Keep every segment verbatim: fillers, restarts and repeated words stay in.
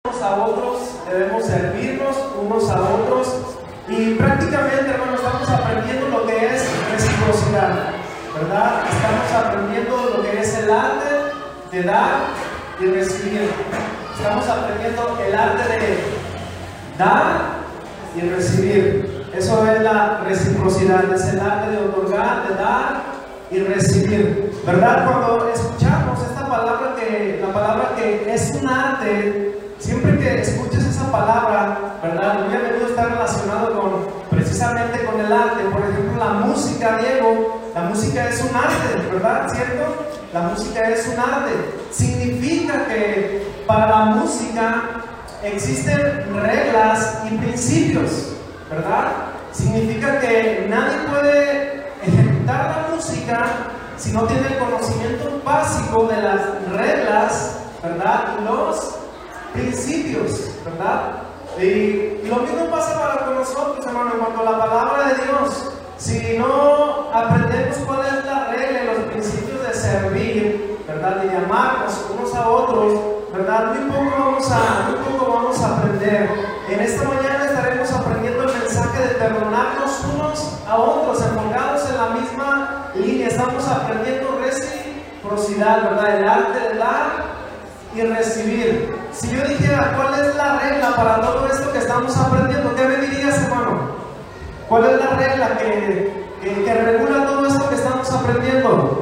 unos a otros, debemos servirnos unos a otros y prácticamente, hermano, estamos aprendiendo lo que es reciprocidad, ¿verdad? Estamos aprendiendo lo que es el arte de dar y recibir. Estamos aprendiendo el arte de dar y recibir. Eso es la reciprocidad, es el arte de otorgar, de dar y recibir, ¿verdad? Cuando escuchamos esta palabra, que la palabra que es un arte, siempre que escuches esa palabra, ¿verdad? Muy a menudo está relacionado con, precisamente con el arte. Por ejemplo, la música, Diego, la música es un arte, ¿verdad? ¿Cierto? La música es un arte. Significa que para la música existen reglas y principios, ¿verdad? Significa que nadie puede ejecutar la música si no tiene el conocimiento básico de las reglas, ¿verdad? Y los principios, ¿verdad? Y lo mismo pasa para con nosotros, hermano, cuando la palabra de Dios, si no aprendemos cuál es la regla y los principios de servir, ¿verdad? Y de amarnos unos a otros, ¿verdad? Muy poco vamos a, muy poco vamos a aprender. En esta mañana estaremos aprendiendo el mensaje de perdonarnos unos a otros, enfocados en la misma línea. Estamos aprendiendo reciprocidad, ¿verdad? El arte de dar y recibir. Si yo dijera cuál es la regla para todo esto que estamos aprendiendo, ¿qué me dirías, hermano? ¿Cuál es la regla que, que, que regula todo esto que estamos aprendiendo?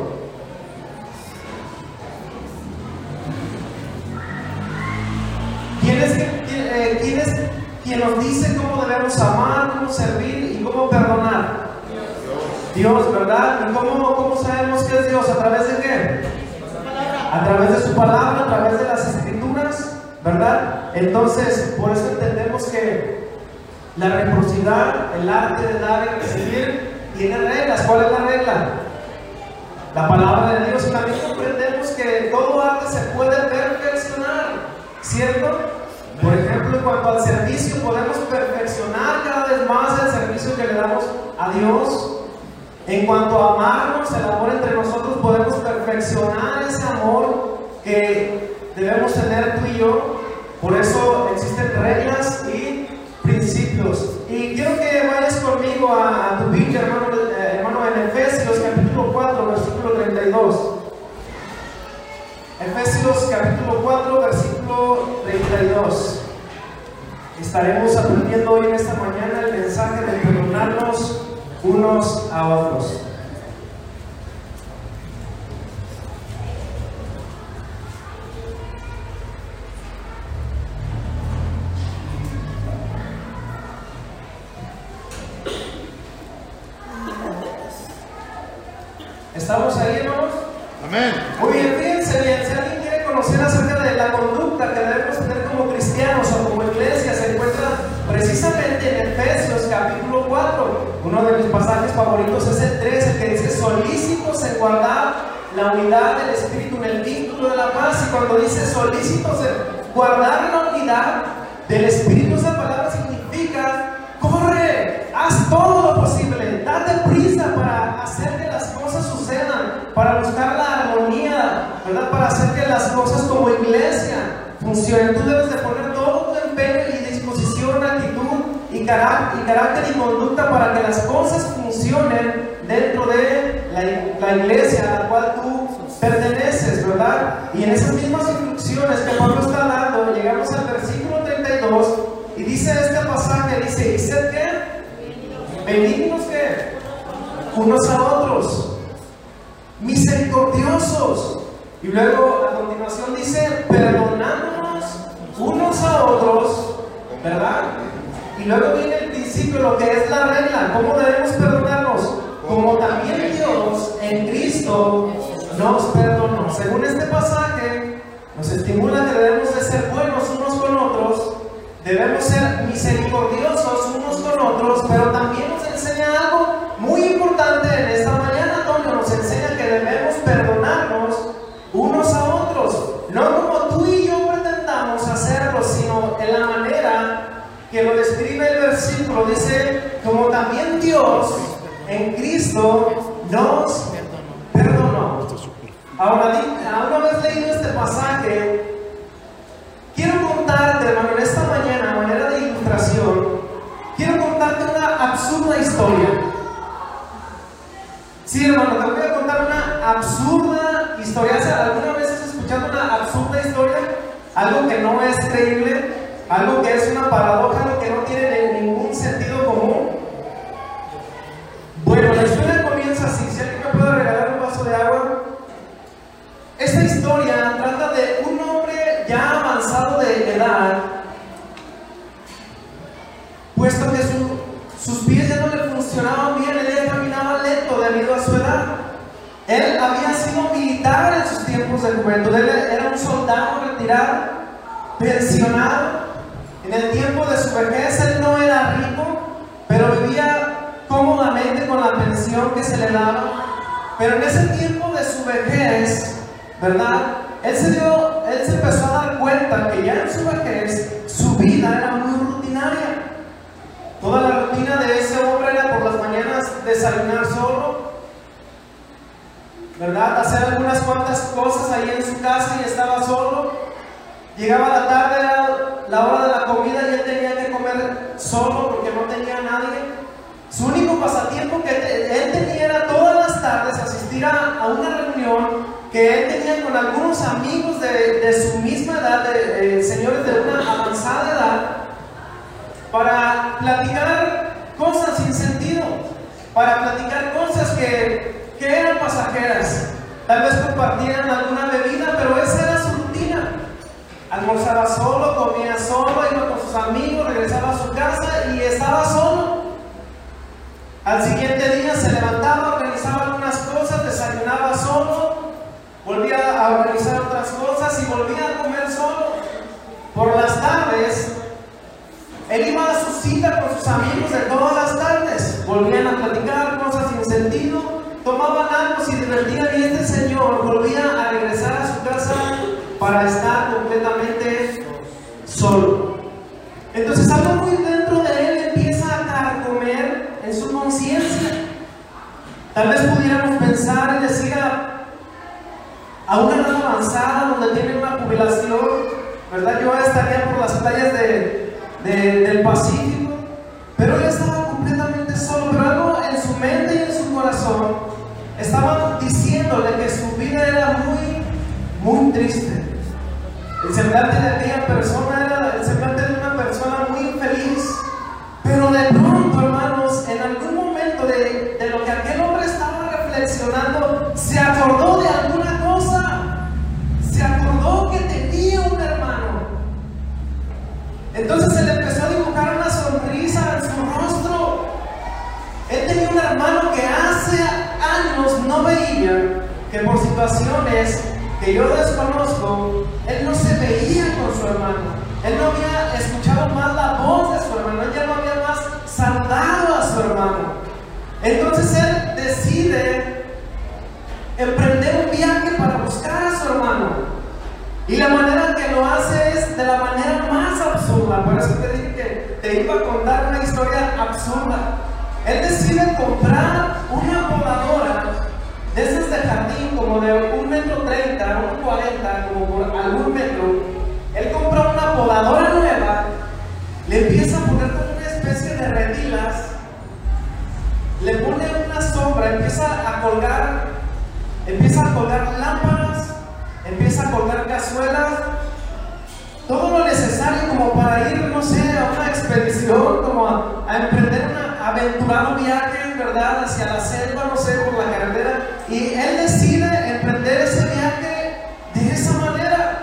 ¿Quién es, quién, eh, quién es quien nos dice cómo debemos amar, cómo servir y cómo perdonar? Dios, ¿verdad? ¿Y cómo, cómo sabemos que es Dios? ¿A través de qué? A través de su palabra, a través de las escrituras, ¿verdad? Entonces, por eso entendemos que la reciprocidad, el arte de dar y recibir, tiene reglas. ¿Cuál es la regla? La palabra de Dios. Y también comprendemos que todo arte se puede perfeccionar, ¿cierto? Por ejemplo, en cuanto al servicio, podemos perfeccionar cada vez más el servicio que le damos a Dios. En cuanto a amarnos, el amor entre nosotros, podemos perfeccionar ese amor que debemos tener tú y yo. Por eso existen reglas y principios. Y quiero que vayas conmigo a, a tu Biblia, hermano, eh, hermano, en Efesios capítulo cuatro, versículo treinta y dos. Efesios capítulo cuatro, versículo treinta y dos. Estaremos aprendiendo hoy en esta mañana el mensaje de perdonarnos unos a otros. ¿Estamos ahí, hermanos? Amén. Muy bien, fíjense bien, si alguien quiere conocer acerca de la conducta que debemos tener como cristianos o como iglesia, se encuentra precisamente en Efesios capítulo cuatro. Uno de mis pasajes favoritos es el tres, el que dice: solícitos en guardar la unidad del Espíritu en el vínculo de la paz. Y cuando dice solícitos en guardar la unidad del Espíritu, esa palabra significa: corre, haz todo lo posible, date prisa para hacer que las cosas sucedan, para buscar la armonía, ¿verdad? Para hacer que las cosas como iglesia funcionen. Tú debes de poner todo tu empeño y disposición, actitud y carácter, y carácter y conducta para que las cosas funcionen dentro de la, la iglesia a la cual tú perteneces, ¿verdad? Y en esas mismas instrucciones que Pablo está dando, llegamos al versículo treinta y dos y dice este pasaje, dice: ¿y sed qué? Benignos, ¿qué? Unos a otros, misericordiosos. Y luego a continuación dice: perdonándonos unos a otros, ¿verdad? Y luego viene el principio, lo que es la regla. ¿Cómo debemos perdonarnos? Como también Dios en Cristo nos perdonó. Según este pasaje, nos estimula que debemos de ser buenos unos con otros, debemos ser misericordiosos unos con otros, pero también nos enseña algo muy importante en esta mañana, Antonio. Nos enseña que debemos perdonarnos unos a otros, no como tú y yo pretendamos hacerlo, sino en la manera que lo describe el versículo. Dice: como también Dios en Cristo nos perdonó. Ahora, una vez leído este pasaje, quiero contarte, hermano, es creíble, algo que es una paradoja, algo que no tiene ningún sentido común. Bueno, la historia comienza así. Si alguien me puede regalar un vaso de agua. Esta historia trata de un hombre ya avanzado de edad, puesto que su, sus pies ya no le funcionaban bien, él ya caminaba lento debido a su edad. Él había sido militar en sus tiempos de juventud, él era un soldado retirado, pensionado. En el tiempo de su vejez él no era rico, pero vivía cómodamente con la pensión que se le daba. Pero en ese tiempo de su vejez, ¿verdad? Él se dio, él se empezó a dar cuenta que ya en su vejez su vida era muy rutinaria. Toda la rutina de ese hombre era por las mañanas desayunar solo, ¿verdad? Hacer algunas cuantas cosas ahí en su casa y estaba solo. Llegaba la tarde, era la hora de la comida y él tenía que comer solo porque no tenía a nadie. Su único pasatiempo que él tenía era todas las tardes asistir a, a una reunión que él tenía con algunos amigos de, de su misma edad, de, eh, señores de una avanzada edad, para platicar cosas sin sentido, para platicar cosas que, que eran pasajeras. Tal vez compartían alguna bebida, pero esa era su rutina. Almorzaba solo, comía solo, iba con sus amigos, regresaba a su casa y estaba solo. Al siguiente día se levantaba, organizaba algunas cosas, desayunaba solo, volvía a organizar otras cosas y volvía a comer solo. Por las tardes, él iba a su cita con sus amigos de todas las tardes. Volvían a platicar cosas sin sentido, tomaban algo, se divertían y este señor volvía a regresar a su casa para estar completamente solo. Entonces algo muy dentro de él empieza a carcomer en su conciencia. Tal vez pudiéramos pensar y decir a, a una edad avanzada donde tiene una jubilación, ¿verdad? Yo estaría por las playas de, de, del Pacífico, pero él estaba completamente solo. Pero algo en su mente y en su corazón estaba diciéndole que su vida era muy, muy triste. El semblante de aquella persona era el semblante de una persona muy infeliz. Pero de pronto, hermanos, en algún momento de, de lo que aquel hombre estaba reflexionando, se acordó de alguna cosa. Se acordó que tenía un hermano. Entonces se le empezó a dibujar una sonrisa en su rostro. Él tenía un hermano que hace años no veía, que por situaciones que yo desconozco, él no se veía con su hermano. Él no había escuchado más la voz de su hermano, él ya no había más saludado a su hermano. Entonces él decide emprender un viaje para buscar a su hermano. Y la manera que lo hace es de la manera más absurda. Por eso te dije que te iba a contar una historia absurda. Él decide comprar una podadora de esas de jardín, como de un metro treinta, un cuarenta, como por algún metro. Él compra una podadora nueva, le empieza a poner como una especie de redilas, le pone una sombra, empieza a colgar, empieza a colgar lámparas, empieza a colgar cazuelas, todo lo necesario como para ir, no sé, a una expedición, como a, a emprender un aventurado viaje, ¿verdad?, hacia la selva, no sé, por la carretera. Y él decide emprender ese viaje de esa manera.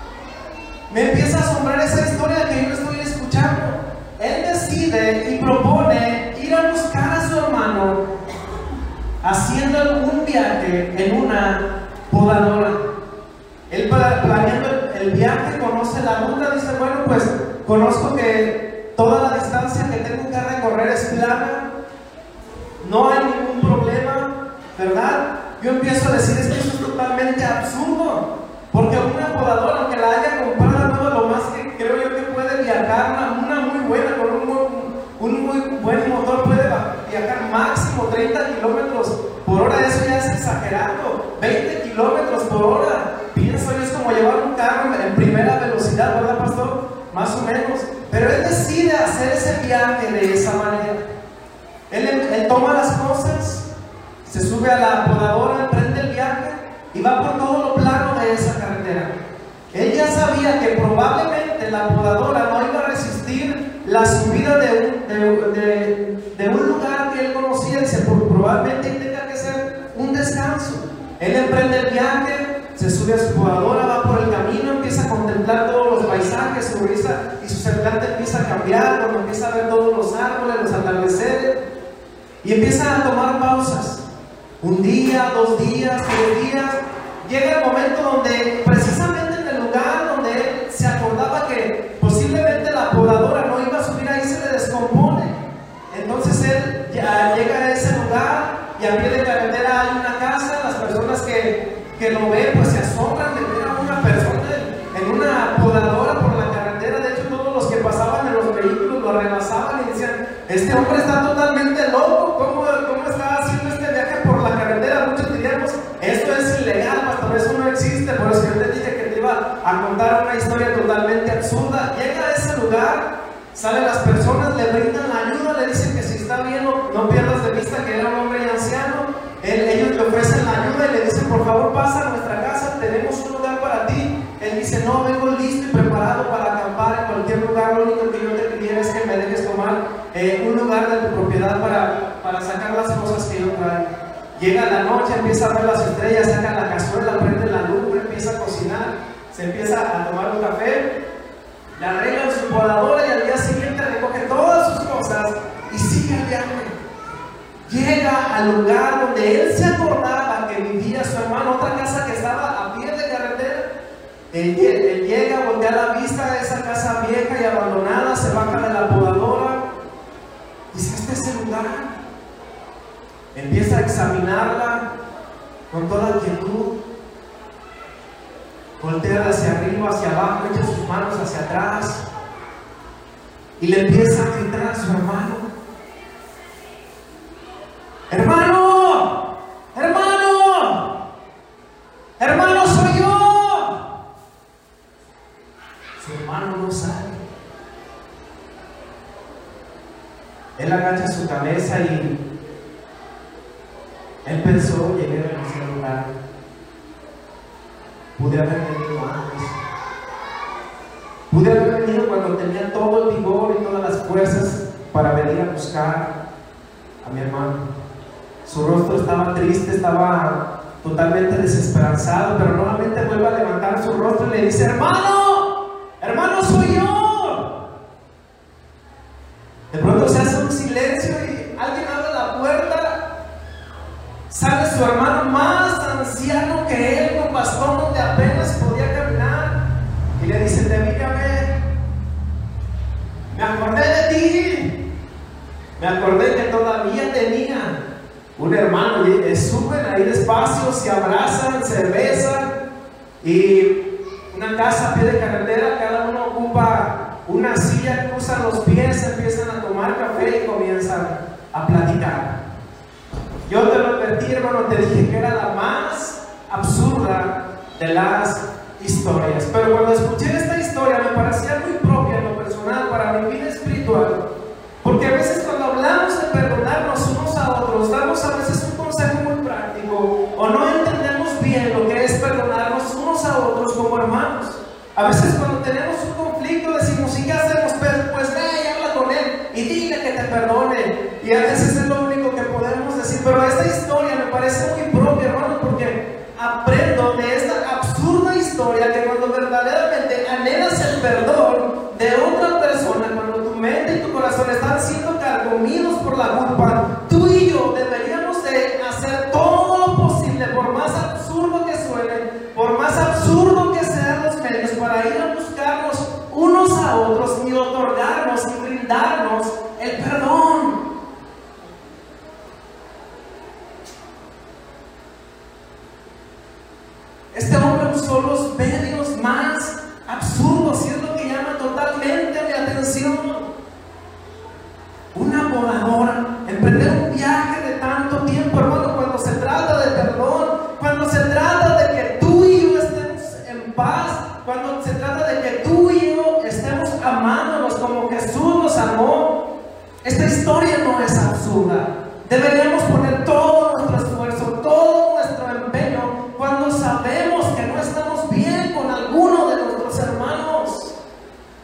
Me empieza a asombrar esa historia que yo estoy escuchando. Él decide y propone ir a buscar a su hermano haciendo un viaje en una podadora. Él, planeando el viaje, conoce la ruta, dice, bueno, pues conozco que toda la distancia que tengo que recorrer es plana, no hay ningún problema, ¿verdad? Yo empiezo a decir, es que eso es totalmente absurdo, porque una podadora, aunque la haya comprado nueva, lo más que creo yo que puede viajar, una, una muy buena, con un, un, un muy buen motor, puede viajar máximo treinta kilómetros por hora. Eso ya es exagerado. veinte kilómetros por hora, pienso yo, es como llevar un carro en primera velocidad, ¿verdad, pastor? Más o menos. Pero él decide hacer ese viaje de esa manera. Él, él toma las cosas, se sube a la podadora, emprende el viaje y va por todo lo plano de esa carretera. Él ya sabía que probablemente de la podadora no iba a resistir la subida de un, de, de, de un lugar que él conocía. Dice, probablemente tenga que ser un descanso. Él emprende el viaje, se sube a su podadora, va por el camino, empieza a contemplar todos los paisajes, su risa y su semblante empieza a cambiar cuando empieza a ver todos los árboles, los atardeceres, y empieza a tomar pausas. Un día, dos días, tres días. Llega el momento donde, precisamente en el lugar donde él se acordaba que posiblemente la podadora no iba a subir ahí, se le descompone. Entonces él ya llega a ese lugar y a pie de carretera hay una casa. Las personas que, que lo ven pues se asombran de ver a una persona en, en una podadora por la carretera. De hecho, todos los que pasaban en los vehículos lo rebasaban y decían, este hombre está totalmente loco, ¿cómo, cómo está haciendo este viaje por la carretera? Muchos diríamos, esto es ilegal, pastor, eso no existe. Por eso yo te dije que te iba a contar una historia totalmente absurda. Llega a ese lugar, salen las personas, le brindan la ayuda, le dicen que si está bien, no, no pierdas de vista que era un hombre anciano. Él, ellos le ofrecen la ayuda y le dicen, por favor pasa a nuestra casa, tenemos un lugar para ti. Él dice, no, vengo listo y preparado para acampar en cualquier lugar. Lo único que yo te pidiera es que me dejes tomar eh, un lugar de tu propiedad para, para sacar las cosas que yo traigo. Llega la noche, empieza a ver las estrellas, saca la cazuela, prende la lumbre, empieza a cocinar, se empieza a tomar un café, le arregla en su podadora y al día siguiente recoge todas sus cosas y sigue el viaje. Llega al lugar donde él se acordaba que vivía su hermano, otra casa que estaba a pie de carretera. Él, él llega, voltea la vista a esa casa vieja y abandonada, se baja de la podadora, dice, este es el lugar. Empieza a examinarla con toda quietud, voltea hacia arriba, hacia abajo, echa sus manos hacia atrás y le empieza a gritar a su hermano, hermano, hermano, hermano, soy yo. Su hermano no sabe. Él agacha su cabeza y él pensó, llegué a ese lugar, pude haber venido antes, pude haber venido cuando tenía todo el vigor y todas las fuerzas para venir a buscar a mi hermano. Su rostro estaba triste, estaba totalmente desesperanzado, pero nuevamente vuelve a levantar su rostro y le dice, hermano, hermano, soy yo. De pronto se hace un silencio y alguien abre la puerta. Sale su hermano más anciano que él, con bastón donde apenas podía caminar, y le dice, te vine a ver, me acordé de ti, me acordé que todavía tenía un hermano. Y suben ahí despacio, se abrazan, se besan, y una casa a pie de carretera, cada uno ocupa una silla, cruzan los pies, empiezan a tomar café y comienzan a platicar. Yo te lo advertí, hermano, te dije que era la más absurda de las historias. Pero cuando escuché esta historia me parecía muy propia en lo personal para mi vida espiritual. Porque a veces cuando hablamos de perdonarnos unos a otros, damos a veces un consejo muy práctico o no entendemos bien lo que es perdonarnos unos a otros como hermanos. A veces cuando tenemos un conflicto decimos, ¿y qué hacemos? Pues, pues ve y habla con él y dile que te perdone. Y a veces es lo único que podemos decir. Pero esta historia me parece muy propia, hermano, porque aprendo de esta absurda historia que cuando verdaderamente anhelas el perdón de otra persona, cuando tu mente y tu corazón están siendo carcomidos por la culpa, tú y yo deberíamos de hacer todo lo posible, por más absurdo que suene, por más absurdo que sean los medios, para ir a buscarnos unos a otros y otorgarnos y brindarnos el perdón. Este hombre usó los medios más absurdos y es lo que llama totalmente mi atención. Una podadora, emprender un viaje de tanto tiempo, hermano, cuando se trata de perdón, cuando se trata de que tú y yo estemos en paz, cuando se trata de que tú y yo estemos amándonos como Jesús nos amó. Esta historia no es absurda. Deberíamos poner todo nuestro esfuerzo, todo nuestro empeño cuando sabemos que no estamos bien con alguno de nuestros hermanos.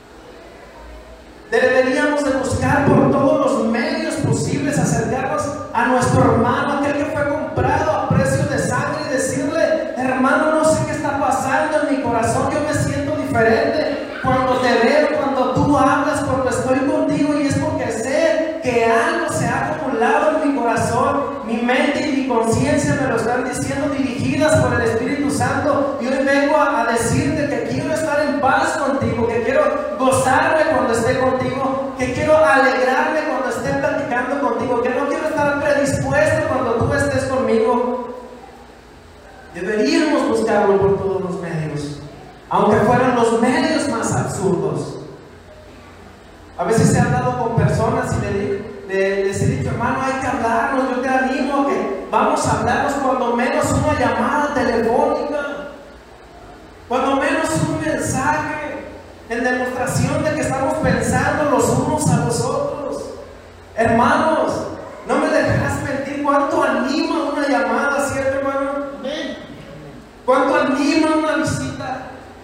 buscar por todos los medios posibles acercarnos a nuestro hermano, aquel que fue comprado a precio de sangre, y decirle: hermano, no sé qué está pasando en mi corazón, yo me siento diferente cuando te veo, cuando tú hablas, cuando estoy contigo, y es porque sé que algo se ha acumulado en mi corazón, mi mente y mi conciencia me lo están diciendo, dirigidas por el Espíritu Santo, y hoy vengo a, a decirte que quiero estar en paz contigo, que quiero gozarme cuando esté contigo, que quiero alegrarme cuando esté platicando contigo, que no quiero estar predispuesto cuando tú estés conmigo. Deberíamos buscarlo por todos los medios, aunque fueran los medios más absurdos. A veces he hablado con personas y le, le, les he dicho: hermano, hay que hablarnos, yo te animo a que vamos a hablarnos, cuando menos una llamada telefónica, cuando menos un mensaje en demostración de que estamos pensando los unos a los otros. Hermanos, no me dejarás mentir, ¿cuánto anima una llamada, cierto, hermano? ¿Cuánto anima una visita?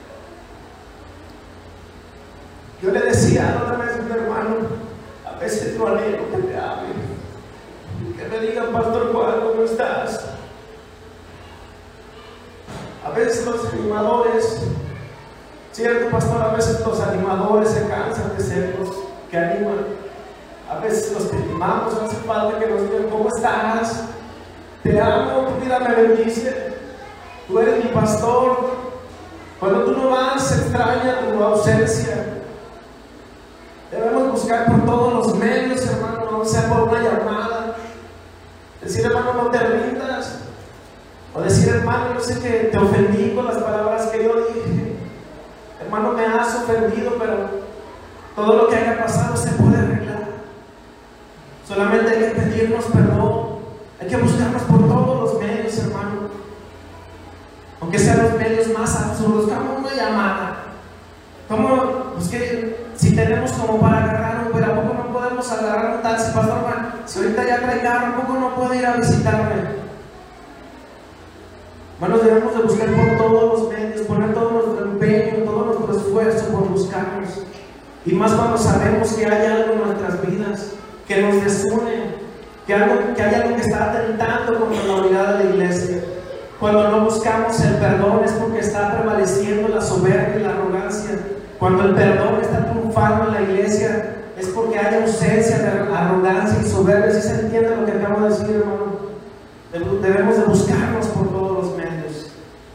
Yo le decía a una vez a un hermano: a veces no anhelo que te hablen, que me digan: pastor Juan, ¿cómo estás? A veces los animadores, cierto, pastor, a veces los animadores se cansan de ser los que animan. A veces los que animamos hace falta que nos digan: ¿cómo estás? Te amo, tu vida me bendice, tú eres mi pastor. Cuando tú no vas, se extraña tu ausencia. Debemos buscar por todos los medios, hermano, no sea por una llamada. Decir: hermano, no te rindas. O decir: hermano, yo sé que te ofendí con las palabras que yo dije. Hermano, me has ofendido, pero todo lo que haya pasado se puede arreglar. Solamente hay que pedirnos perdón. Hay que buscarnos por todos los medios, hermano. Aunque sean los medios más absurdos, como una llamada. Como, pues que si tenemos como para agarrar un, pero ¿a poco no podemos agarrar un taxi, pastor? Si ahorita ya trae carro, ¿a poco no puede ir a visitarme? Hermanos, debemos de buscar por todos los medios, poner todo nuestro empeño, todo nuestro esfuerzo por buscarnos. Y más cuando sabemos que hay algo en nuestras vidas que nos desune, que, algo, que hay algo que está atentando contra la unidad de la iglesia. Cuando no buscamos el perdón es porque está prevaleciendo la soberbia y la arrogancia. Cuando el perdón está triunfando en la iglesia es porque hay ausencia de arrogancia y soberbia. ¿Sí se entiende lo que acabo de decir, hermano? Debemos de buscarnos por todos los medios.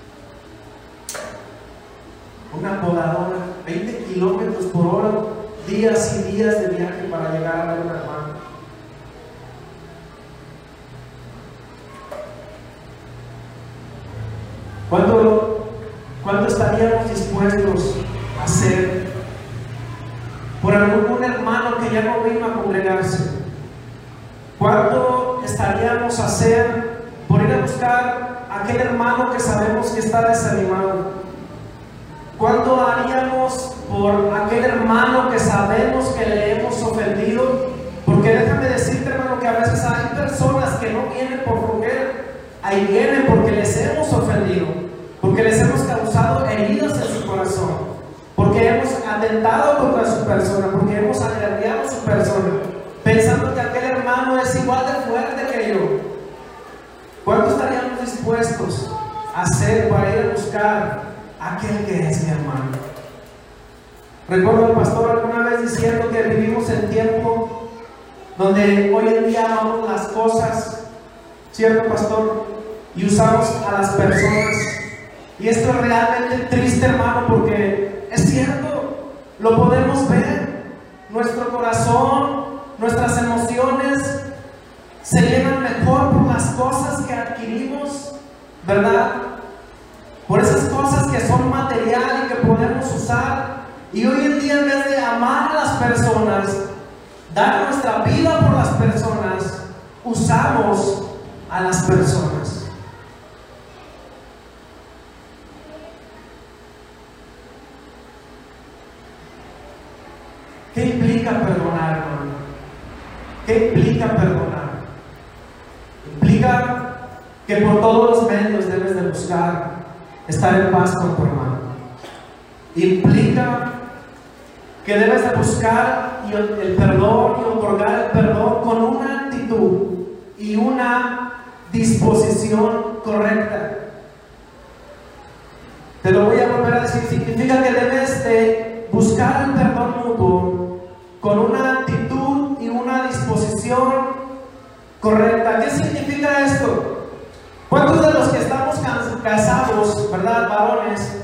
Una podadora, veinte kilómetros por hora, días y días de viaje para llegar a ver a un hermano. ¿Cuánto, ¿Cuánto estaríamos dispuestos a hacer por algún hermano que ya no vino a congregarse? ¿Cuánto estaríamos a hacer por ir a buscar a aquel hermano que sabemos que está desanimado? ¿Cuánto haríamos por aquel hermano que sabemos que le hemos ofendido? Porque déjame decirte, hermano, que a veces hay personas que no vienen por flojera, ahí vienen porque les hemos ofendido, porque les hemos causado heridas en su corazón, porque hemos atentado contra su persona, porque hemos agraviado su persona, pensando que aquel hermano es igual de fuerte que yo. ¿Cuánto estaríamos dispuestos a hacer para ir a buscar a aquel que es mi hermano? Recuerdo al pastor alguna vez diciendo que vivimos en tiempo donde hoy en día amamos las cosas, ¿cierto, pastor? Y usamos a las personas. Y esto es realmente triste, hermano, porque es cierto, lo podemos ver. Nuestro corazón, nuestras emociones se llenan mejor por las cosas que adquirimos, ¿verdad? Por esas cosas que son material y que podemos usar. Y hoy en día, en vez de amar a las personas, dar nuestra vida por las personas, usamos a las personas. ¿Qué implica perdonar, hermano? ¿Qué implica perdonar? Implica que por todos los medios debes de buscar estar en paz con tu hermano. Implica que debes de buscar el perdón y otorgar el perdón con una actitud y una disposición correcta. Te lo voy a volver a decir. Significa que debes de buscar el perdón mutuo con una actitud y una disposición correcta. ¿Qué significa esto? ¿Cuántos de los que estamos casados, verdad, varones,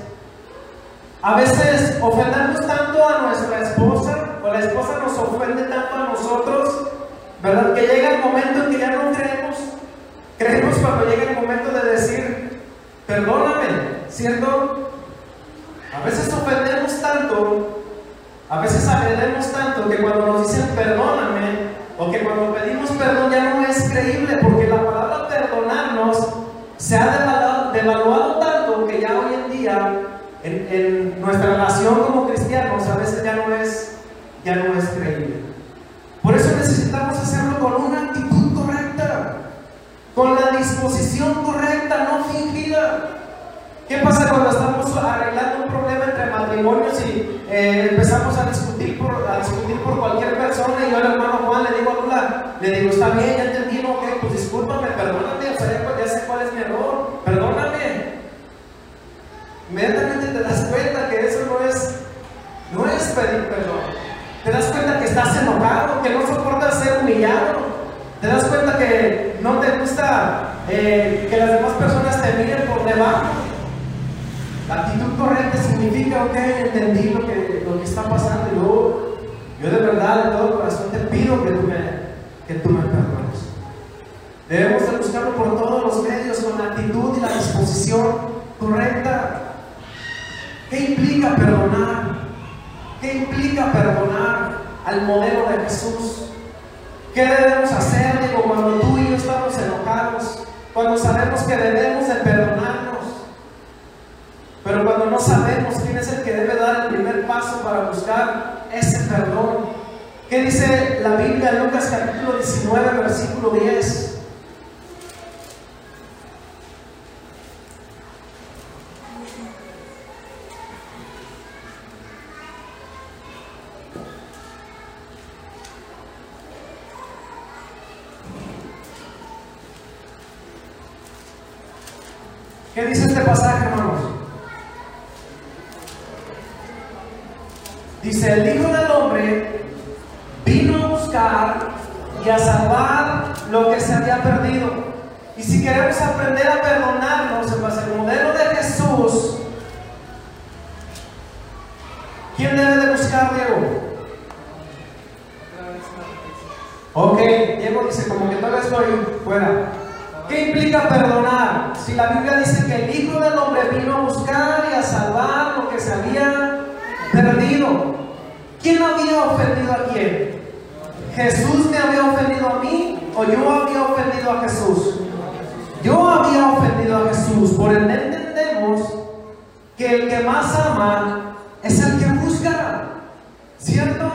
a veces ofendemos tanto a nuestra esposa, o la esposa nos ofende tanto a nosotros, verdad, que llega el momento en que ya no creemos? Creemos cuando llega el momento de decir, perdóname, ¿cierto? A veces ofendemos tanto, a veces agredemos tanto, que cuando nos dicen perdóname, o que cuando pedimos perdón ya no es creíble, porque la palabra perdonarnos se ha devaluado, devaluado tanto que ya hoy en día en, en nuestra relación como cristianos a veces ya no es, ya no es creíble. Por eso necesitamos hacerlo con una actitud correcta, con la disposición correcta, no fingida. ¿Qué pasa cuando estamos arreglando un problema entre matrimonios y eh, empezamos a discutir, por, a discutir por cualquier persona, y yo al hermano Juan le digo a Lula, le digo, está bien, ya entendí, ok, pues discúlpame, perdóname, o sea, ya, ya sé cuál es mi error, perdóname. Inmediatamente te das cuenta que eso no es, no es pedir perdón. Te das cuenta que estás enojado, que no soportas ser humillado. Te das cuenta que no te gusta eh, que las demás personas te miren por debajo. La actitud correcta significa, ok, entendí lo que, lo que está pasando, y luego yo de verdad, de todo corazón te pido que tú me, que tú me perdones. Debemos de buscarlo por todos los medios con la actitud y la disposición correcta. ¿Qué implica perdonar? ¿Qué implica perdonar al modelo de Jesús? ¿Qué debemos hacer, digo, cuando tú y yo estamos enojados? Cuando sabemos que debemos de perdonarnos, pero cuando no sabemos quién es el que debe dar el primer paso para buscar ese perdón. ¿Qué dice la Biblia en Lucas capítulo diecinueve, versículo diez? ¿Qué dice este pasaje, hermanos? Dice, el Hijo del Hombre vino a buscar y a salvar lo que se había perdido. Y si queremos aprender a perdonarnos en base al modelo de Jesús, ¿quién debe de buscar, Diego? Ok, Diego dice, como que todavía estoy fuera. ¿Qué implica perdonar? Si la Biblia dice que el Hijo del Hombre vino a buscar y a salvar lo que se había perdido. ¿Quién había ofendido a quién? ¿Jesús me había ofendido a mí o yo había ofendido a Jesús? Yo había ofendido a Jesús. Por ende entendemos que el que más ama es el que busca, ¿cierto?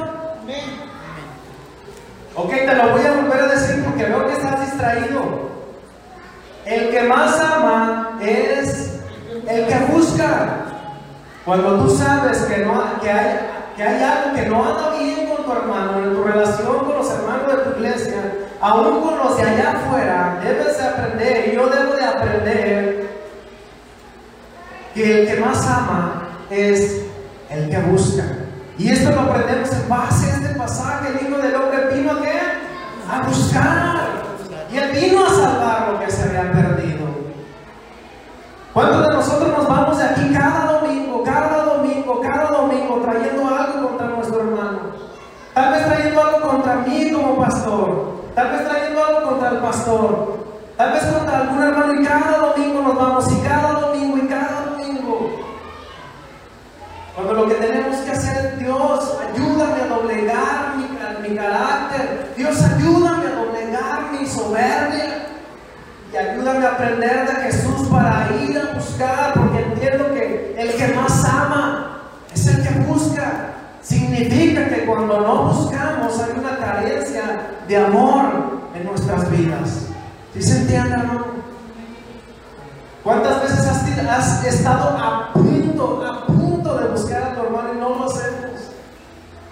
Ok, te lo voy a volver a decir porque veo que estás distraído. El que más ama es el que busca. Cuando tú sabes que, no, que, hay, que hay algo que no anda bien con tu hermano, en tu relación con los hermanos de tu iglesia, aún con los de allá afuera, debes de aprender, y yo debo de aprender, que el que más ama es el que busca. Y esto lo aprendemos en base a este pasaje. El Hijo del Hombre vino a ¿qué? A buscar. Y Él vino a salvar lo que se había perdido. ¿Cuántos de nosotros nos vamos de aquí cada domingo, cada domingo, cada domingo trayendo algo contra nuestro hermano? Tal vez trayendo algo contra mí como pastor, tal vez trayendo algo contra el pastor, tal vez contra algún hermano, y cada domingo nos vamos, y cada domingo, y cada domingo. Cuando lo que tenemos que hacer es, Dios, ayúdame a doblegar mi, mi carácter, Dios, ayúdame a doblegar mi soberbia, y ayúdame a aprender de Jesús para ir a buscar, porque entiendo que el que más ama es el que busca. Significa que cuando no buscamos hay una carencia de amor en nuestras vidas. ¿Sí se entiende, hermano? ¿Cuántas veces has, has estado a punto, a punto de buscar a tu hermano y no lo hacemos?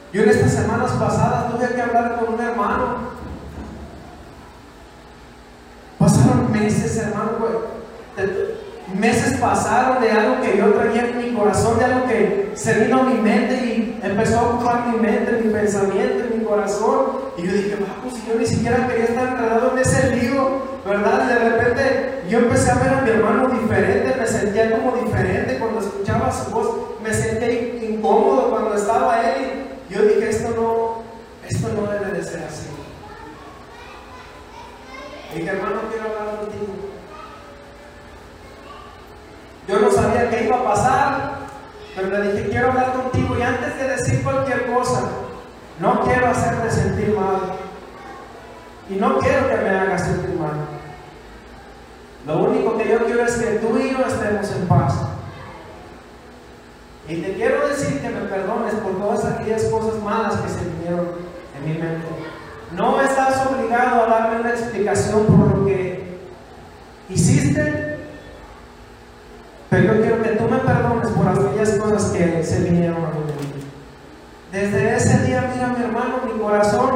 Yo en estas semanas pasadas tuve que hablar con un hermano. Pasaron meses, hermano, meses pasaron de algo que yo traía en mi corazón, de algo que se vino a mi mente y empezó a ocupar mi mente, mi pensamiento, mi corazón. Y yo dije, vamos, si yo ni siquiera quería estar enredado en ese lío, ¿verdad? Y de repente yo empecé a ver a mi hermano diferente, me sentía como diferente cuando escuchaba su voz, me sentía incómodo cuando estaba él. Y yo dije, esto no, esto no debe de ser así. Y dije, hermano, quiero hablar contigo. Yo no sabía qué iba a pasar, pero le dije, quiero hablar contigo. Y antes de decir cualquier cosa, no quiero hacerte sentir mal. Y no quiero que me hagas sentir mal. Lo único que yo quiero es que tú y yo estemos en paz. Y te quiero decir que me perdones por todas aquellas cosas malas que se vinieron en mi mente. No estás obligado a darme una explicación por lo que hiciste, pero yo quiero que tú me perdones por aquellas cosas que se vinieron a mi mente. Desde ese día, mira, mi hermano, mi corazón,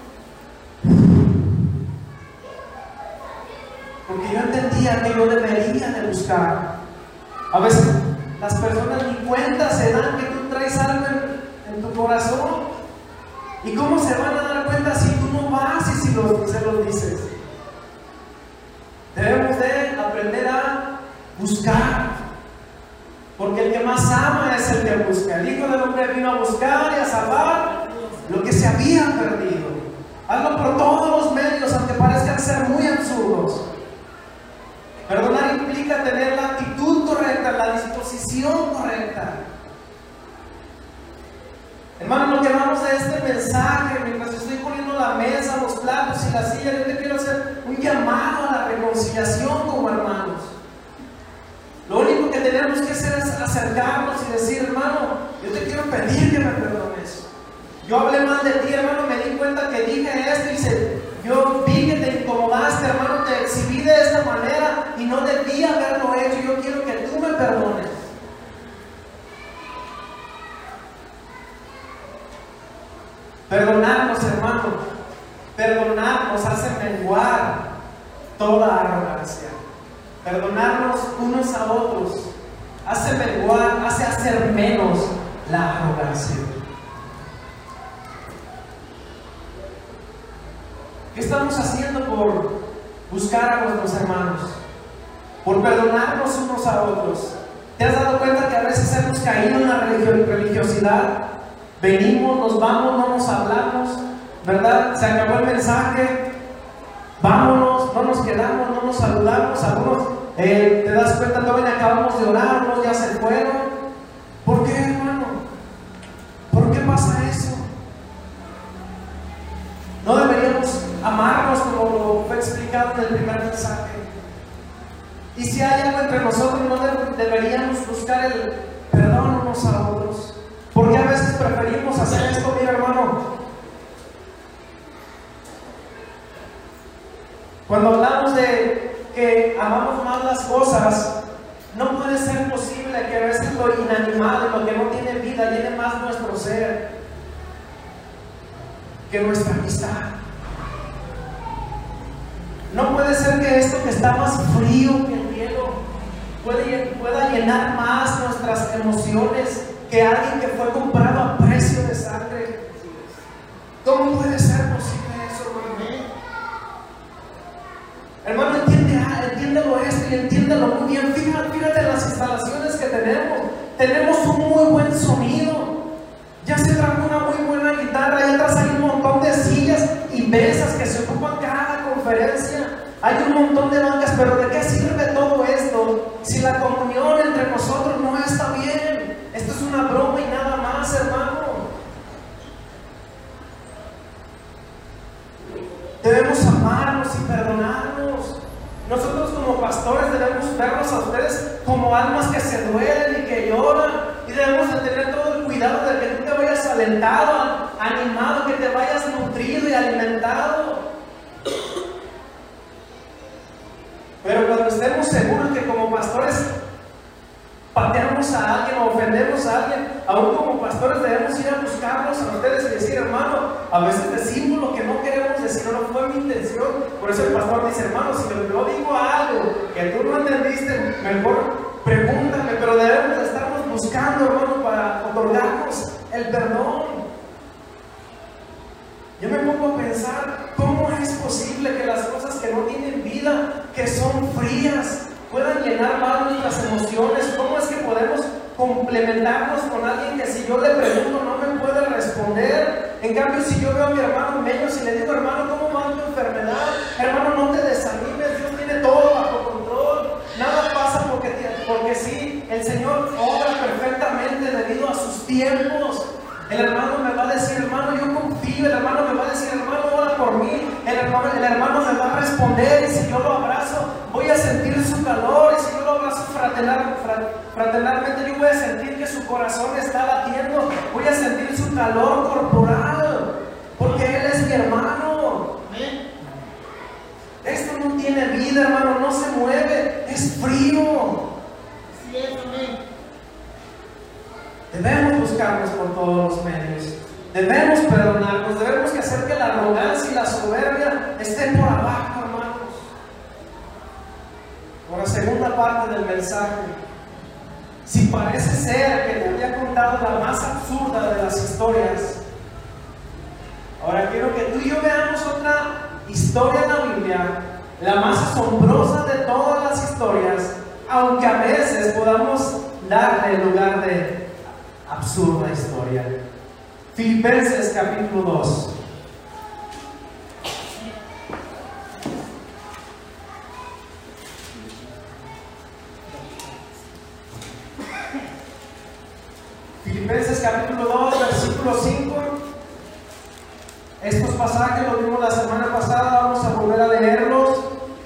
porque yo entendía que yo debería de buscar. A veces las personas ni cuenta se dan que tú traes algo en, en tu corazón. ¿Y cómo se van a dar cuenta si tú no vas y si lo, se los dices? Debemos de aprender a buscar, porque el que más ama es el que busca. El Hijo del Hombre vino a buscar y a salvar lo que se había perdido. Hazlo por todos los medios, aunque parezcan ser muy absurdos. Perdonar implica tener la actitud correcta, la disposición correcta. Hermano, lo que vamos de este mensaje, mientras estoy poniendo la mesa, los platos y la silla, yo te quiero hacer un llamado a la reconciliación como hermanos. Lo único que tenemos que hacer es acercarnos y decir, hermano, yo te quiero pedir que me perdones. Yo hablé mal de ti, hermano, me di cuenta que dije esto y se, yo vi que te incomodaste, hermano, te exhibí de esta manera y no debía haberlo hecho. Yo quiero que tú me perdones. Perdonarnos, hermano, perdonarnos hace menguar toda arrogancia. Perdonarnos unos a otros hace menguar, hace hacer menos la arrogancia. ¿Qué estamos haciendo por buscar a nuestros hermanos? Por perdonarnos unos a otros. ¿Te has dado cuenta que a veces hemos caído en la religiosidad? Venimos, nos vamos, no nos hablamos, ¿verdad? Se acabó el mensaje, vámonos, no nos quedamos, no nos saludamos. Algunos, eh, te das cuenta, todavía acabamos de orar, unos ya se fueron. ¿Por qué, hermano? ¿Por qué pasa eso? No deberíamos amarnos como lo fue explicado en el primer mensaje. Y si hay algo entre nosotros, no deberíamos buscar el perdón unos a otros. Porque a veces preferimos hacer esto, mira, hermano. Cuando hablamos de que amamos más las cosas, no puede ser posible que a veces lo inanimado, lo que no tiene vida, llene más nuestro ser que nuestra amistad. No puede ser que esto que está más frío que el hielo pueda llenar más nuestras emociones que alguien que fue comprado a precio de sangre. ¿Cómo puede ser posible eso, hermano? Hermano, entiende, entiéndelo esto y entiéndelo muy bien. Fíjate, fíjate en las instalaciones que tenemos. Tenemos un muy buen sonido. Ya se trajo una muy buena guitarra y atrás hay un montón de sillas y mesas que se ocupan cada conferencia. Hay un montón de bancas, pero ¿de qué sirve todo esto si la comunión entre nosotros no está bien? Esto es una broma y nada más, hermano. Debemos amarnos y perdonarnos. Nosotros como pastores debemos verlos a ustedes como almas que se duelen y que lloran. Y debemos de tener todo el cuidado de que tú te vayas alentado, animado, que te vayas nutrido y alimentado. Pero cuando estemos seguros que como pastores pateamos dañamos a alguien o ofendemos a alguien, aún como pastores debemos ir a buscarlos a ustedes y decir, hermano, a veces decimos lo que no queremos decir, no fue mi intención. Por eso el pastor dice, hermano, si yo digo algo que tú no entendiste, mejor pregúntame, pero debemos estarnos buscando, hermano, para otorgarnos el perdón. Yo me pongo a pensar, ¿cómo es posible que las cosas que no tienen vida, que son frías, puedan llenar más nuestras emociones? ¿Cómo es que podemos complementarnos con alguien que si yo le pregunto no me puede responder? En cambio, si yo veo a mi hermano menos y le digo, hermano, ¿cómo va tu enfermedad? Hermano, no te desanimes, Dios tiene todo bajo control. Nada pasa porque, porque sí, el Señor obra perfectamente debido a sus tiempos. El hermano me va a decir, hermano, yo confío. El hermano me va a decir, hermano, ora por mí. El hermano, el hermano me va a responder. Y si yo lo abrazo, voy a sentir su calor. Y si yo lo abrazo fraternar, fraternalmente, yo voy a sentir que su corazón está latiendo. Voy a sentir su calor corporal, porque Él es mi hermano. Esto no tiene vida, hermano, no se mueve, es frío. Sí, es, amén. Debemos buscarnos por todos los medios. Debemos perdonarnos. Debemos que hacer que la arrogancia y la soberbia estén por abajo, hermanos. Por la segunda parte del mensaje, si parece ser que te había contado la más absurda de las historias, ahora quiero que tú y yo veamos otra historia en la Biblia, la más asombrosa de todas las historias, aunque a veces podamos darle el lugar de absurda historia. Filipenses capítulo dos. Filipenses capítulo dos, versículo cinco. Estos pasajes los vimos la semana pasada, vamos a volver a leerlos.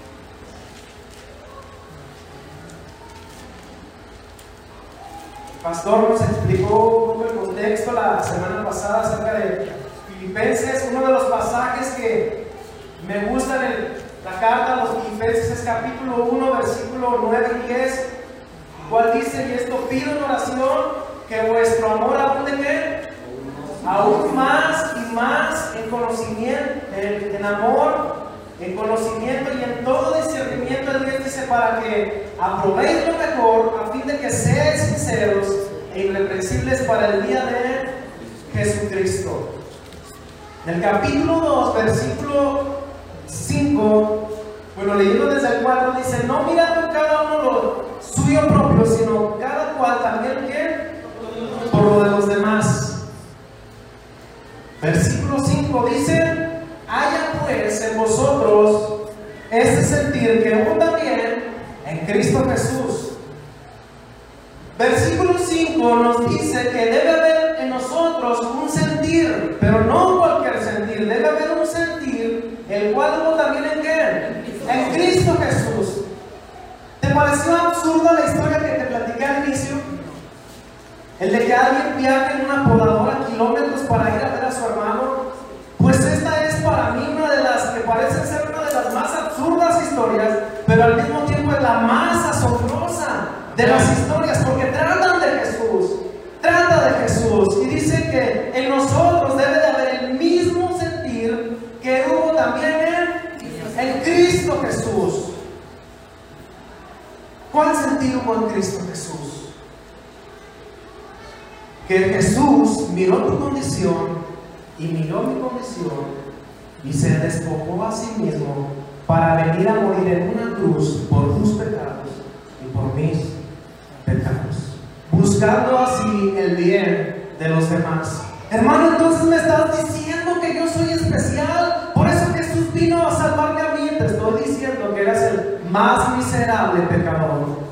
El pastor nos explicó un poco el contexto la semana pasada acerca de Filipenses. Uno de los pasajes que me gustan en la carta a los Filipenses es capítulo uno, versículo nueve y diez, cual dice, y esto pido en oración, que vuestro amor abunde ¿qué? Aún más y más en conocimiento, en, en amor, en conocimiento y en todo discernimiento. Dios dice, para que aprobéis lo mejor, a fin de que seáis sinceros e irreprensibles para el día de Jesucristo. En el capítulo dos, versículo cinco, bueno, leyendo desde el cuatro, dice, no mirando cada uno lo suyo propio, sino cada cual también ¿qué? Por lo de los demás. Versículo cinco dice, haya pues en vosotros este sentir que hubo también en Cristo Jesús. Versículo cinco nos dice que debe haber en nosotros un sentir, pero no cualquier sentir, debe haber un sentir, el cual hubo también en ¿qué? En Cristo Jesús. ¿Te pareció absurda la historia que te platicé al inicio? El de que alguien viaje en una podadora kilómetros para ir a ver a su hermano. Pues esta es para mí una de las que parecen ser una de las más absurdas historias, pero al mismo tiempo es la más asombrosa de las historias, porque tratan de Jesús, trata de Jesús, y dice que en nosotros debe de haber el mismo sentir que hubo también en, en Cristo Jesús. ¿Cuál sentir hubo en Cristo Jesús? Que Jesús miró tu condición y miró mi condición y se despojó a sí mismo para venir a morir en una cruz por tus pecados y por mis pecados, buscando así el bien de los demás. Hermano, entonces me estás diciendo que yo soy especial, por eso Jesús vino a salvarme a mí. Te estoy diciendo que eres el más miserable pecador.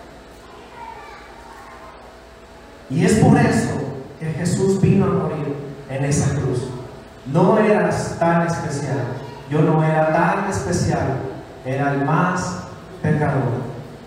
Y es por eso que Jesús vino a morir en esa cruz. No eras tan especial, yo no era tan especial, era el más pecador.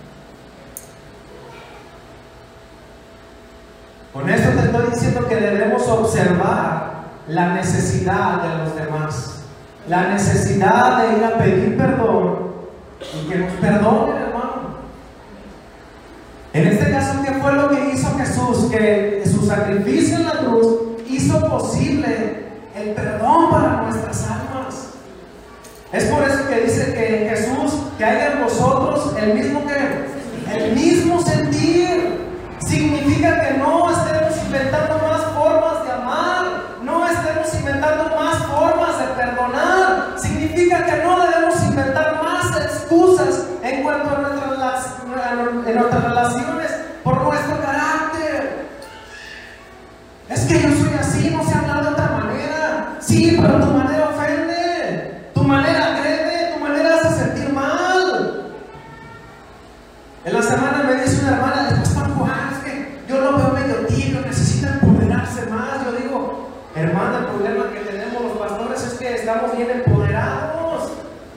Con esto te estoy diciendo que debemos observar la necesidad de los demás, la necesidad de ir a pedir perdón y que nos perdonen, hermano. En este caso, ¿qué fue lo que hizo Jesús? Que su sacrificio en la cruz hizo posible el perdón para nuestras almas. Es por eso que dice que en Jesús, que haya en vosotros el mismo que, el mismo sentir. Significa que no estemos inventando más formas de amar, no estemos inventando más formas de perdonar. Significa que no debemos inventar más excusas en cuanto a nuestras, en nuestras relaciones por nuestro carácter. Es que yo soy así, no sé hablar de otra manera. Sí, pero tu manera ofende, tu manera agrede, tu manera hace sentir mal. En la semana me dice una hermana, Pastor Juan, es que yo lo veo medio tibio, necesita empoderarse más. Yo digo, hermana, el problema que tenemos los pastores es que estamos bien empoderados.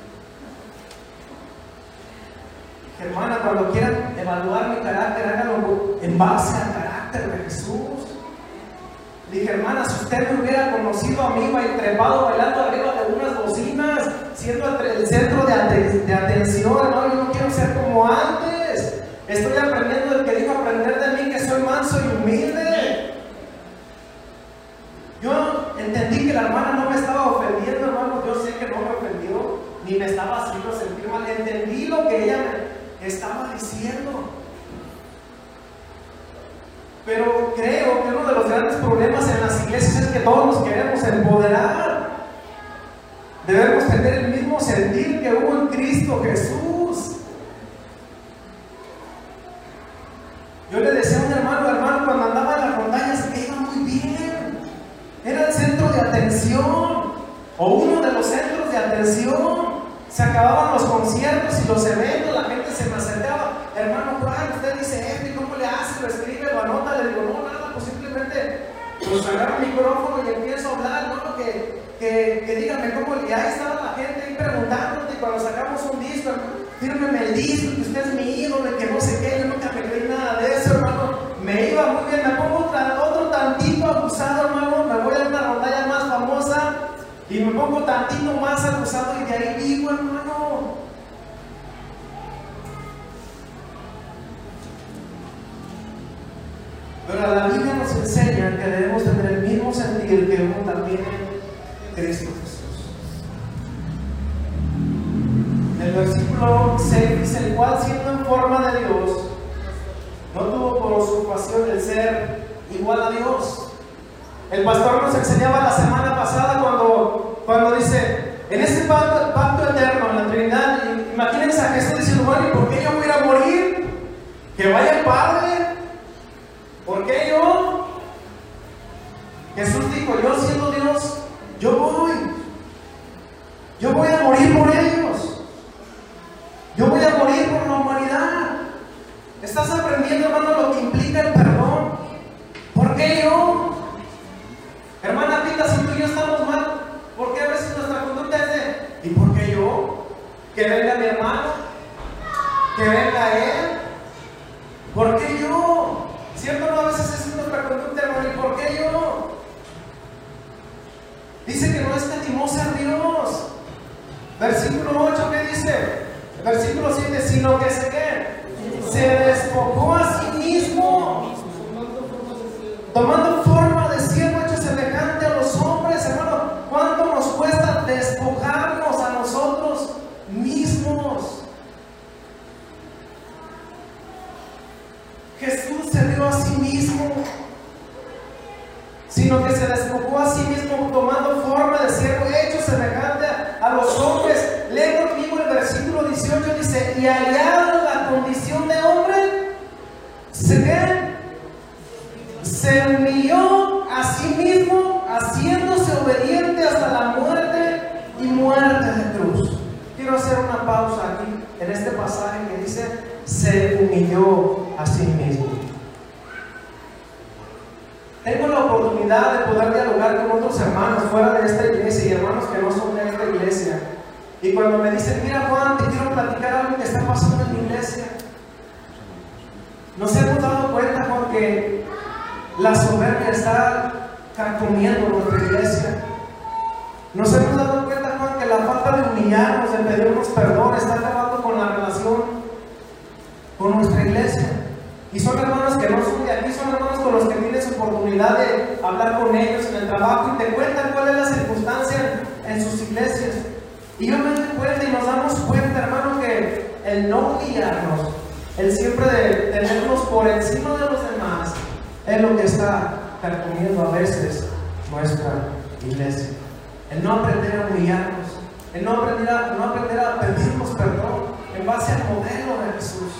Hermana, cuando quieran evaluar mi carácter, háganlo en base al carácter de Jesús. Dije, hermana, si usted me hubiera conocido a mí y trepado bailando arriba de unas bocinas, siendo el centro de, aten de atención, no, yo no quiero ser como antes. Estoy aprendiendo del que dijo aprender de mí, que soy manso y humilde. Yo entendí que la hermana no me estaba ofendiendo, hermano. Yo sé que no me ofendió, ni me estaba haciendo sentir mal. Entendí lo que ella me estaba diciendo. Pero creo que uno de los grandes problemas en las iglesias es que todos nos queremos empoderar. Debemos tener el mismo sentir que hubo en Cristo Jesús. Yo le decía a un hermano, hermano, cuando andaba en las rondallas, que iba muy bien. Era el centro de atención, o uno de los centros de atención. Se acababan los conciertos y los eventos, la gente se me acercaba. Hermano Juan, usted dice esto, ¿y cómo le hace? Lo escribe, lo anota. Le digo, no, nada, pues simplemente pues agarro el micrófono y empiezo a hablar, ¿no? Que, que, que dígame cómo. Y ahí estaba la gente ahí preguntándote. Y cuando sacamos un disco, fírmeme el disco, que usted es mi ídolo, que no sé qué. Yo nunca me creí nada de eso, hermano. Me iba muy bien, me pongo otra, otro tantito abusado, hermano. Me voy a una rondalla más famosa y me pongo tantito más abusado y de ahí vivo, hermano. Pero la Biblia nos enseña que debemos tener el mismo sentir que hubo también en Cristo Jesús. En el versículo seis dice, el cual siendo en forma de Dios, no tuvo por usurpación el ser igual a Dios. El pastor nos enseñaba la semana pasada cuando, cuando dice, en este pacto, pacto eterno, en la Trinidad, imagínense a Jesús diciendo, bueno, ¿y por qué yo voy a ir a morir? Que vaya el Padre. ¿Por qué yo? Jesús dijo, yo siendo Dios, yo voy. Yo voy a morir por ellos. Yo voy a morir por la humanidad. ¿Estás aprendiendo, hermano, lo que implica el perdón? ¿Por qué yo? Hermana Pita, si tú y yo estamos mal, ¿por qué a veces nuestra conducta es de, ¿y por qué yo? Que venga mi hermano, que venga él. ¿Por qué yo? ¿Cierto? No, a veces es nuestra conducta, hermano, ¿y por qué yo? Dice que no escatimó ser Dios. Versículo ocho, ¿qué dice? Versículo siete, sino que se ¿qué? Se despojó a sí mismo, tomando forma de siervo hecho semejante a los hombres. Hermano, ¿cuánto nos cuesta despojarnos a nosotros mismos? Jesús se dio a sí mismo, sino que se despojó a sí mismo, tomando forma de siervo hecho semejante a los hombres. Lee conmigo el versículo dieciocho, dice, y hallado la condición de hombre, se ve, se humilló a sí mismo, haciéndose obediente hasta la muerte y muerte de cruz. Quiero hacer una pausa aquí en este pasaje que dice, se humilló a sí mismo. Tengo la oportunidad de poder dialogar con otros hermanos fuera de esta iglesia y hermanos que no son de esta iglesia. Y cuando me dicen, mira Juan, te quiero platicar algo que está pasando en la iglesia. Nos hemos dado cuenta, Juan, que la soberbia está carcomiendo nuestra iglesia. Nos hemos dado cuenta, Juan, que la falta de humillarnos, de pedirnos perdón, está acabando con la relación con nuestra iglesia. Y son hermanos que no son de aquí, son hermanos con los que tienes oportunidad de hablar con ellos en el trabajo y te cuentan cuál es la circunstancia en sus iglesias. Y yo me doy cuenta y nos damos cuenta, hermano, que el no humillarnos, el siempre de tenernos por encima de los demás, es lo que está carcomiendo a veces nuestra iglesia. El no aprender a humillarnos, el no aprender a, no aprender a pedirnos perdón en base al modelo de Jesús.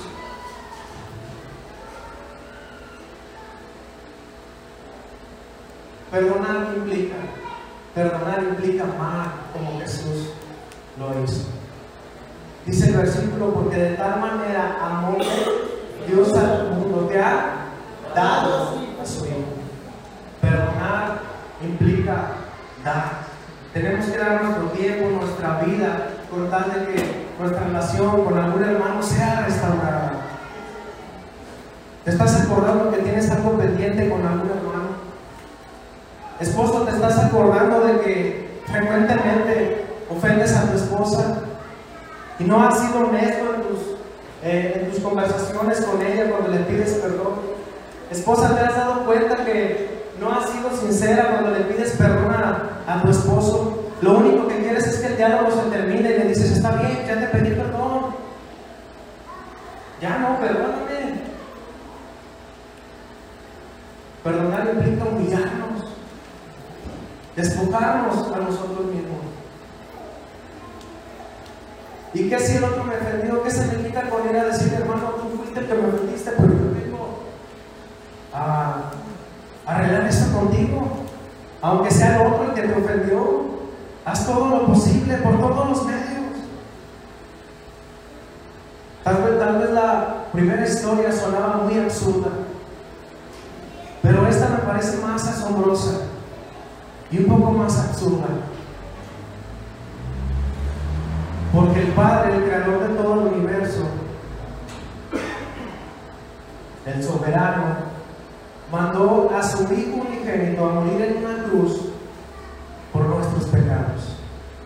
Perdonar implica, perdonar implica amar como Jesús lo hizo. Dice el versículo, porque de tal manera amó Dios al mundo que ha dado a su Hijo. Perdonar implica dar. Tenemos que dar nuestro tiempo, nuestra vida, con tal de que nuestra relación con algún hermano sea restaurada. ¿Te estás acordando que tienes algo pendiente con algún hermano? Esposo, ¿te estás acordando de que frecuentemente ofendes a tu esposa y no has sido honesto en tus, eh, en tus conversaciones con ella cuando le pides perdón? Esposa, ¿te has dado cuenta que no has sido sincera cuando le pides perdón a, a tu esposo? Lo único que quieres es que el diálogo se termine y le dices, está bien, ya te pedí perdón. Ya no, perdóname. Perdonar implica humillarnos, despojarnos a nosotros mismos. ¿Y qué si el otro me ofendió? ¿Qué significa con ir a decir, hermano, tú fuiste el que me ofendiste, pero yo vengo a arreglar esto contigo? Aunque sea el otro el que te ofendió, haz todo lo posible por todos los medios. Tal vez, tal vez la primera historia sonaba muy absurda, pero esta me parece más asombrosa y un poco más absurda. Porque el Padre, el creador de todo el universo, el soberano, mandó a su Hijo unigénito a morir en una cruz por nuestros pecados,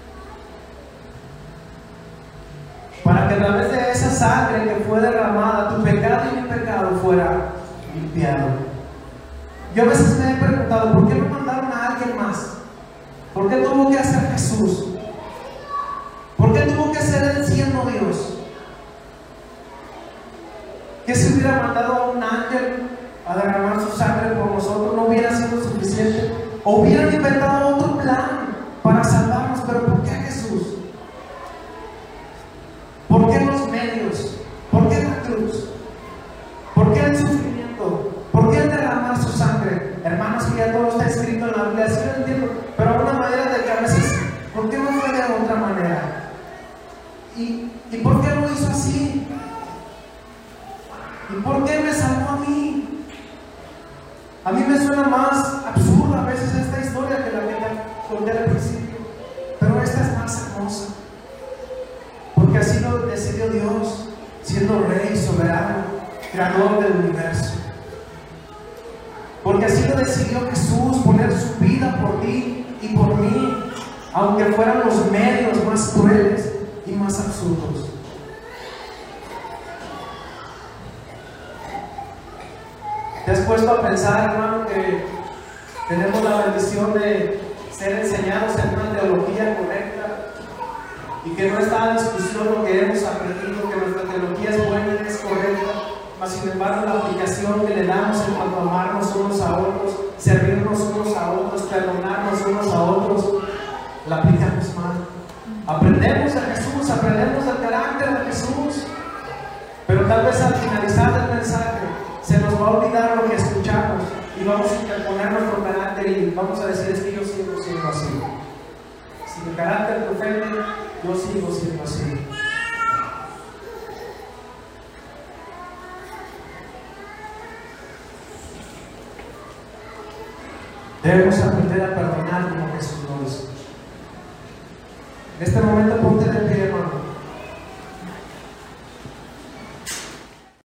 para que a través de esa sangre que fue derramada, tu pecado y mi pecado fuera limpiado. Yo a veces me he preguntado, ¿por qué no mandaron a alguien más? ¿Por qué tuvo que hacer Jesús? ¿Por qué tuvo que ser Él siendo Dios? ¿Que si hubiera mandado a un ángel a derramar su sangre por nosotros no hubiera sido suficiente? ¿O hubieran inventado otro plan para salvarnos? ¿Pero por qué Jesús? ¿Por qué los medios? ¿Por qué la cruz? ¿Por qué el sufrimiento? ¿Por qué el derramar su sangre? Hermanos, que ya todo está escrito en la Biblia, sí lo entiendo, pero a una manera de que a veces, ¿por qué no fue de otra manera? ¿Y, ¿Y por qué lo hizo así? ¿Y por qué me salvó a mí? A mí me suena más absurda a veces esta historia que la que te conté al principio, pero esta es más hermosa, porque así lo decidió Dios, siendo Rey soberano, creador del universo. Porque así lo decidió Jesús, poner su vida por ti y por mí, aunque fueran los medios más crueles y más absurdos. ¿Te has puesto a pensar, hermano, que tenemos la bendición de ser enseñados en una teología correcta y que no está en discusión lo que hemos aprendido, que nuestra teología es buena y es correcta, mas sin embargo la aplicación que le damos en cuanto a amarnos unos a otros, servirnos unos a otros, perdonarnos unos a otros, la aplicamos mal? Aprendemos de Jesús, aprendemos del carácter de Jesús, pero tal vez al finalizar el mensaje se nos va a olvidar lo que escuchamos y vamos a interponer nuestro carácter y vamos a decir, es que yo sigo siendo así. Si mi carácter te ofende, yo sigo siendo así. Debemos aprender a perdonar como Jesús lo hizo. En este momento ponte